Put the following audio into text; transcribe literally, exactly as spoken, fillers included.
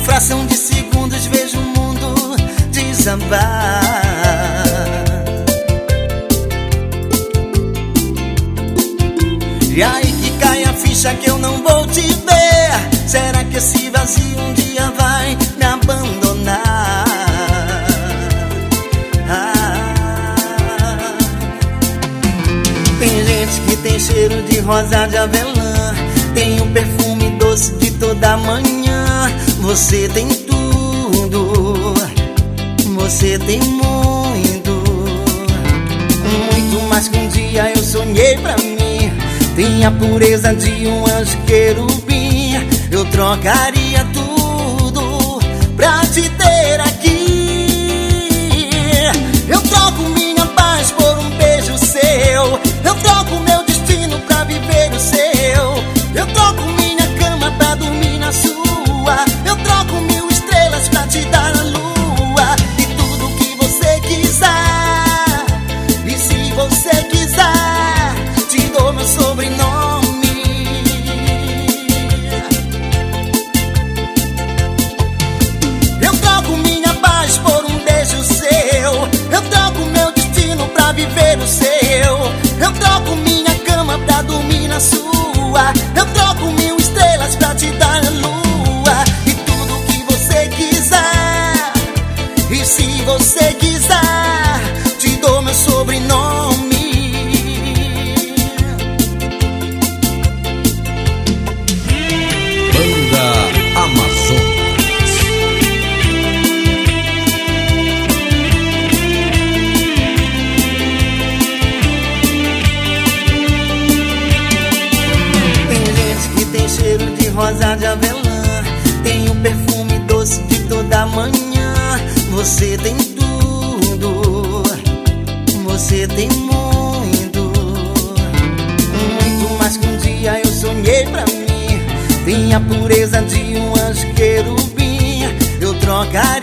fração de segundos vejo o mundo desabar. E aí que cai a ficha que eu não vou te ver. Será que esse vazio um dia vai me abandonar? Ah. Tem gente que tem cheiro de rosa de avelã, tem um perfume doce de toda manhã. Você tem tudo, você tem muito, muito mais que um dia eu sonhei pra mim. Tem a pureza de um anjo querubim. Eu trocaria tudo pra te ter aqui. Eu troco minha paz por um beijo seu. Eu troco meu destino pra viver o seu. Eu troco minha cama pra dormir na sua. Eu troco mil estrelas pra te dar a lua. E tudo que você quiser. E se você quiser, te dou meu sobrenome. Eu troco minha paz por um beijo seu. Eu troco meu destino pra viver o seu. Eu troco minha cama pra dormir na sua. Eu troco mil estrelas pra te dar a lua. E tudo que você quiser. E se você quiser, te dou meu sobrenome. Rosa de avelã, tem um perfume doce de toda manhã. Você tem tudo, você tem muito, muito mais que um dia eu sonhei pra mim. Tem a pureza de um anjo querubim. Eu trocaria